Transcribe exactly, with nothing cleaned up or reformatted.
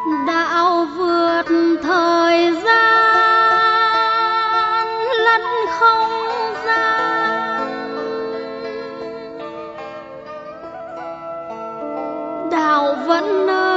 đạo vượt thời gian lẫn không gian, đạo vẫn nơi